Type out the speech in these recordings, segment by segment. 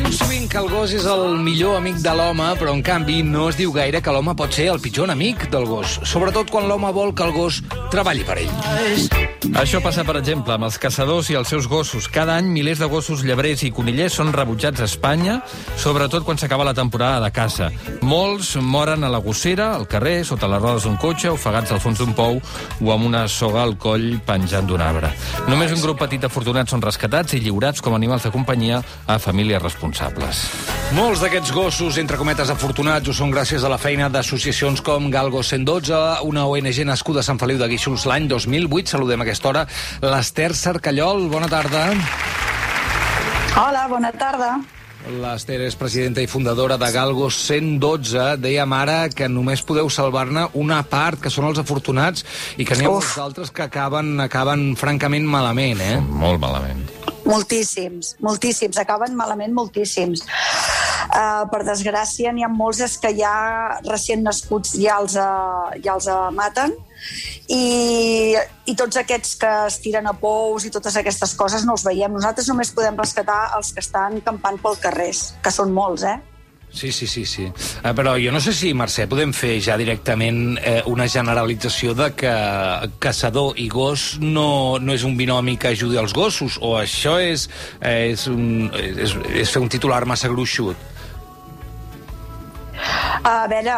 diu sovint que el gos és el millor amic de l'home, però en canvi no es diu gaire que l'home pot ser el pitjor enemic del gos, sobretot quan l'home vol que el gos treballi per ell. Això passa, per exemple, amb els caçadors i els seus gossos. Cada any, milers de gossos llebrers i conillers són rebutjats a Espanya, sobretot quan s'acaba la temporada de caça. Molts moren a la gossera, al carrer, sota les rodes d'un cotxe, ofegats al fons d'un pou o amb una soga al coll penjant d'un arbre. Només un grup petit d'afortunats són rescatats i lliurats com a animals de companyia a famílies responsables. Molts d'aquests gossos, entre cometes afortunats, ho són gràcies a la feina d'associacions com Galgos 112, una ONG nascuda a Sant Feliu de Guíxols l'any 2008. Saludem a aquesta hora l'Ester Cercallol. Bona tarda. Hola, bona tarda. L'Ester és presidenta i fundadora de Galgos 112. Dèiem ara que només podeu salvar-ne una part, que són els afortunats, i que n'hi ha molts altres que acaben francament malament, eh? Molt malament. Moltíssims, acaben malament moltíssims. Per desgràcia, n'hi ha molts que ja recient nascuts ja els maten, i tots aquests que es tiren a pous i totes aquestes coses no els veiem. Nosaltres només podem rescatar els que estan campant pel carrers, que són molts, eh? Sí. Però jo no sé si, Mercè, podem fer ja directament una generalització de que caçador i gos no és un binomi que ajudi els gossos, o això és fer un titular massa gruixut? A veure,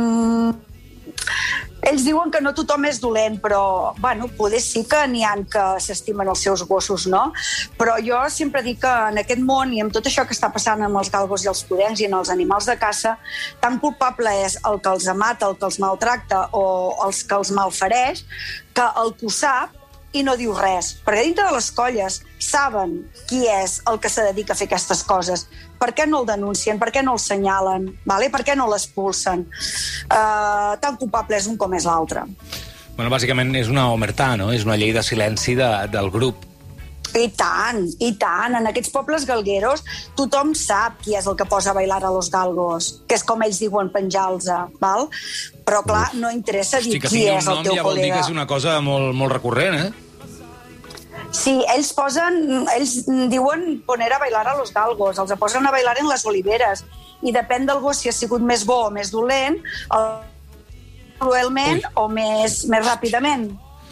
ells diuen que no tothom és dolent, però, bueno, poder sí que n'hi ha que s'estimen els seus gossos, no? Però jo sempre dic que en aquest món i amb tot això que està passant amb els galgos i els podencs i en els animals de caça, tan culpable és el que els mata, el que els maltracta o els que els malfereix, que el que ho sap i no diu res. Perquè dintre de les colles saben qui és el que se dedica a fer aquestes coses. Per què no el denuncien? Per què no el senyalen? Vale? Per què no l'expulsen? Tan culpable és un com és l'altre. Bueno, bàsicament és una omertà, no? És una llei de silenci del grup. I tant. En aquests pobles galgueros tothom sap qui és el que posa a bailar a los galgos, que és com ells diuen penjar-los, val? Però, clar, no interessa dir qui és el teu ja vol dir col·lega. que és una cosa molt recurrent, eh? Sí, ells diuen poner a bailar a los galgos, els posen a bailar en les oliveres, i depèn del gos si ha sigut més bo o més dolent, cruelment o més ràpidament.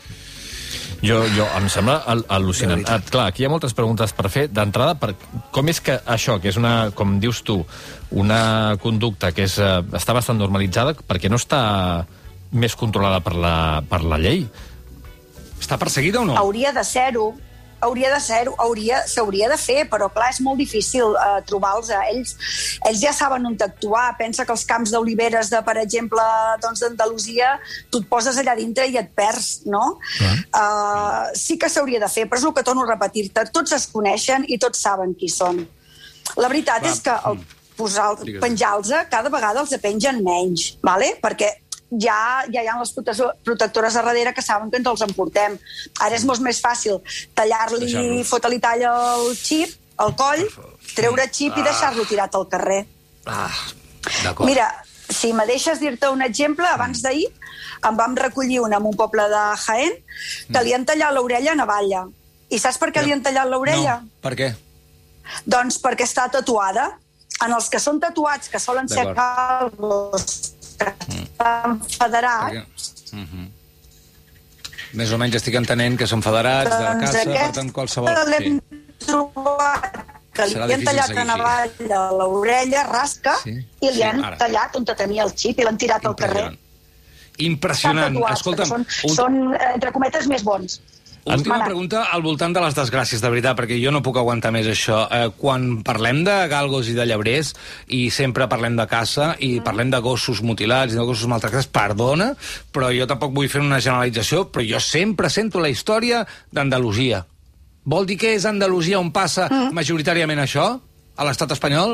Em sembla al·lucinant. Clar, aquí hi ha moltes preguntes per fer. D'entrada, com és que això, que és una, com dius tu, una conducta que està bastant normalitzada, perquè no està més controlada per la llei? Està perseguida o no? Hauria de ser-ho, s'hauria de fer, però clar, és molt difícil trobar-los. Ells ja saben on actuar. Pensa que els camps d'oliveres, per exemple, d'Andalusia, tu et poses allà dintre i et perds, no? Sí que s'hauria de fer, però és el que torno a repetir-te. Tots es coneixen i tots saben qui són. La veritat és que penjar-los cada vegada els pengen menys, vale? Perquè ja hi ha les protectores a darrere que saben que ens els emportem. Ara és molt més fàcil tallar-li, fotre-li talla al xip, al coll, treure xip i deixar-lo tirat al carrer. D'acord. Mira, si me deixes dir-te un exemple, abans d'ahir em vam recollir un en un poble de Jaén que li han tallat l'orella a navalla. I saps per què li han tallat l'orella? No, per què? Doncs perquè està tatuada. En els que són tatuats, que solen ser calvos, estan federats. Més o menys estic entenent que són federats de caça, per tant qualsevol... L'hem trobat que li han tallat a navalla a l'orella, rasca, i li han tallat on tenia el xip i l'han tirat al carrer. Impressionant. Escolta'm, són, entre cometes, més bons. Última pregunta al voltant de les desgràcies, de veritat, perquè jo no puc aguantar més això. Quan parlem de galgos i de llebrers, i sempre parlem de caça, i parlem de gossos mutilats i de gossos maltractats, perdona, però jo tampoc vull fer una generalització, però jo sempre sento la història d'Andalusia. Vol dir que és Andalusia on passa majoritàriament això? A l'estat espanyol?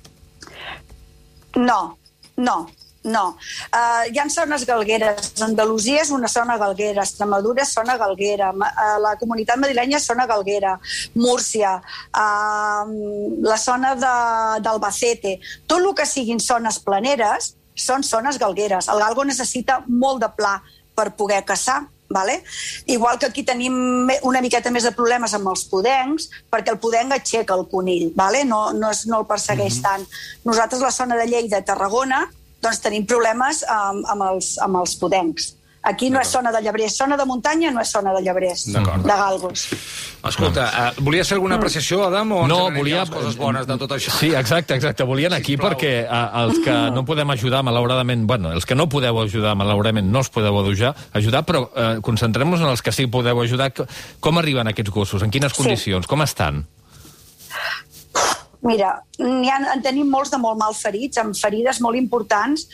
No. Hi ha zones galgueres. Andalusia és una zona galguera, Extremadura és zona galguera, la comunitat madrilenya és zona galguera, Múrcia, la zona d'Albacete, tot el que siguin zones planeres són zones galgueres. El galgo necessita molt de pla per poder caçar, Vale? Igual que aquí tenim una miqueta més de problemes amb els podencs, perquè el podenc aixeca el conill, vale? No el persegueix tant. Nosaltres, la zona de Lleida, Tarragona, doncs tenim problemes amb els podencs. Aquí no és zona de llebrers, zona de muntanya no és zona de llebrers, de galgos. Escolta, volies fer alguna apreciació, Adam, o no, ens volia les coses bones de tot això? Sí, exacte. Volien aquí perquè els que no podem ajudar, malauradament, bueno, els que no podeu ajudar, malauradament, no els podeu ajudar, però concentrem-nos en els que sí podeu ajudar. Com arriben aquests gossos? En quines condicions? Com estan? Mira, en tenim molts de molt mal ferits, amb ferides molt importants,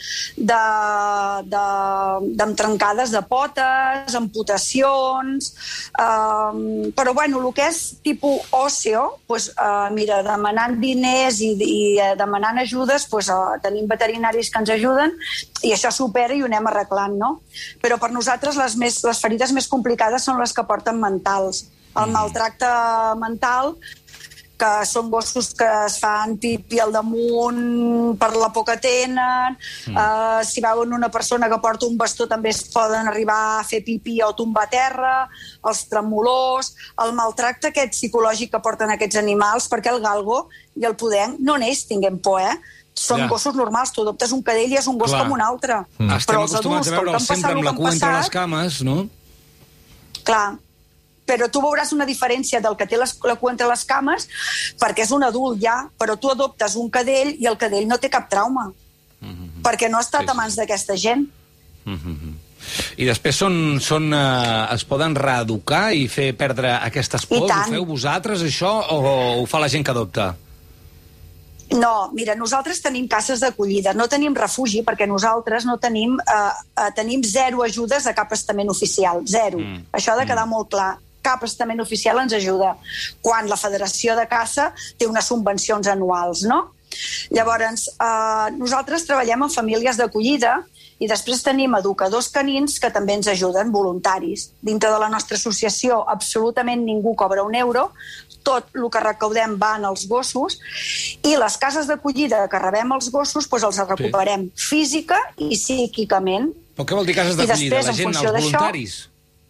amb trencades de potes, amputacions, però bueno, el que és tipus òsseo, doncs, mira, demanant diners i demanant ajudes, doncs, tenim veterinaris que ens ajuden i això supera i ho anem arreglant, no? Però per nosaltres les ferides més complicades són les que porten mentals. El maltracte mental, que són gossos que es fan pipí al damunt per la por que tenen, si veuen una persona que porta un bastó també es poden arribar a fer pipí o tombar a terra, els tremolors, el maltracte aquest psicològic que porten aquests animals, perquè el galgo i el podenc no n'ells tinguem por, són gossos normals, tu adoptes un cadell i és un gos com un altre. Estem acostumats a veure'l sempre amb la cua entre les cames, no? Clar, però tu veuràs una diferència del que té la cua entre les cames, perquè és un adult ja, però tu adoptes un cadell i el cadell no té cap trauma, perquè no ha estat a mans d'aquesta gent. I després es poden reeducar i fer perdre aquestes pors? Ho feu vosaltres, això, o ho fa la gent que adopta? No, mira, nosaltres tenim cases d'acollida, no tenim refugi, perquè nosaltres no tenim zero ajudes a cap estament oficial, zero. Això ha de quedar molt clar. Cap estament oficial ens ajuda, quan la Federació de Caça té unes subvencions anuals, no? Llavors, nosaltres treballem amb famílies d'acollida i després tenim educadors canins que també ens ajuden, voluntaris. Dintre de la nostra associació absolutament ningú cobra €1, tot el que recaudem va als gossos i les cases d'acollida que rebem els gossos doncs els recuperem física i psíquicament. Però què vol dir cases d'acollida? La gent, els voluntaris?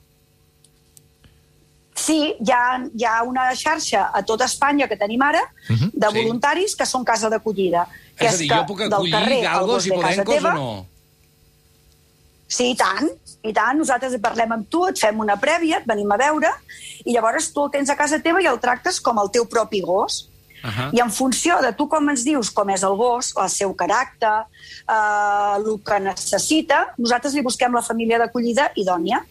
Sí, hi ha una xarxa a tota Espanya que tenim ara de voluntaris que són casa d'acollida. És a dir, jo puc acollir galgos i podencos o no? Sí, i tant. Nosaltres parlem amb tu, et fem una prèvia, et venim a veure, i llavors tu el tens a casa teva i el tractes com el teu propi gos. I en funció de tu com ens dius com és el gos, el seu caràcter, el que necessita, nosaltres li busquem la família d'acollida idònia.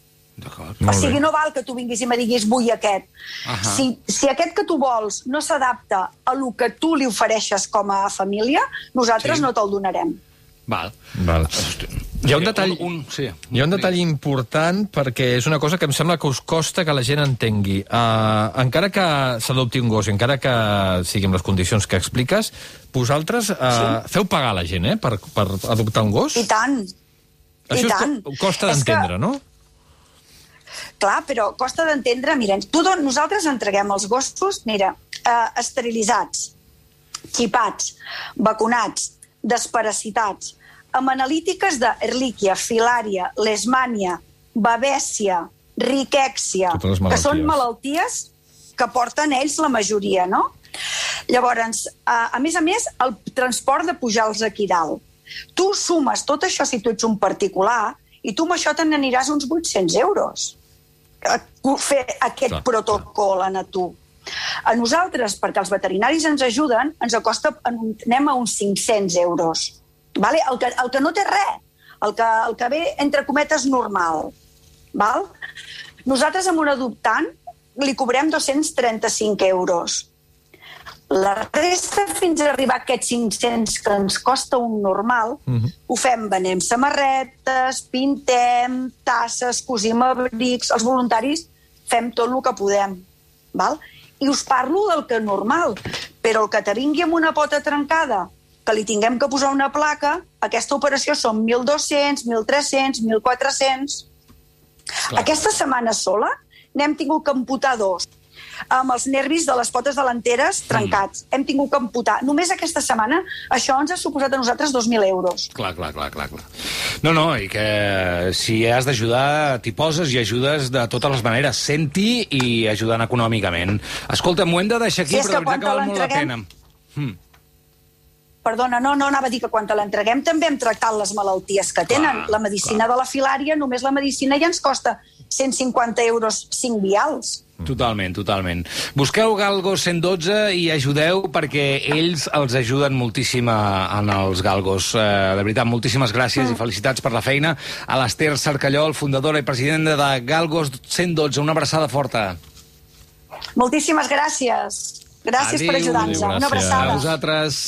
O sigui, no val que tu vinguis i me diguis vull aquest. Si aquest que tu vols no s'adapta a lo que tu li ofereixes com a família, nosaltres no te'l donarem. Val. Hi ha un detall important, perquè és una cosa que em sembla que us costa que la gent entengui. Encara que s'adopti un gos, encara que sigui en les condicions que expliques, vosaltres feu pagar la gent, per adoptar un gos? I tant. Això costa d'entendre, no? Clar, però costa d'entendre. Mira, nosaltres entreguem els gossos, esterilitzats, xipats, vacunats, desparasitats, amb analítiques de Ehrlichia, filària, leishmània, babèsia, riquèxia, que són malalties que porten ells la majoria, no? Llavors, a més, el transport de pujar-los aquí dalt. Tu sumes tot això si tu ets un particular i tu amb això te n'aniràs uns 800 euros a fer aquest protocol a tu. A nosaltres, perquè els veterinaris ens ajuden, anem a uns 500 euros. El que no té res, el que ve, entre cometes, normal. Nosaltres, amb un adoptant, li cobrem 235 euros. La resta, fins a arribar a aquests 500 que ens costa un normal, ho fem, venem samarretes, pintem, tasses, cosim abrics, els voluntaris fem tot el que podem. I us parlo del que és normal, però el que te vingui amb una pota trencada, que li tinguem que posar una placa, aquesta operació són 1.200, 1.300, 1.400. Aquesta setmana sola n'hem tingut que amputar 2. amb els nervis de les potes delanteres trencats. Hem tingut que amputar. Només aquesta setmana això ens ha suposat a nosaltres 2.000 euros. Clar. No, i que si has d'ajudar, t'hi poses i ajudes de totes les maneres. Sent-hi i ajudant econòmicament. Escolta, m'ho hem de deixar aquí, però de veritat que val molt la pena. Perdona, no anava a dir que quan te l'entreguem també hem tractat les malalties que tenen. La medicina de la filària, només la medicina ja ens costa 150 euros 5 vials. Totalment. Busqueu Galgos 112 i ajudeu perquè ells els ajuden moltíssim en els galgos. De veritat, moltíssimes gràcies i felicitats per la feina. A l'Ester Cercallol, fundadora i presidenta de Galgos 112. Una abraçada forta. Moltíssimes gràcies. Gràcies per ajudar-nos. Una abraçada. A vosaltres.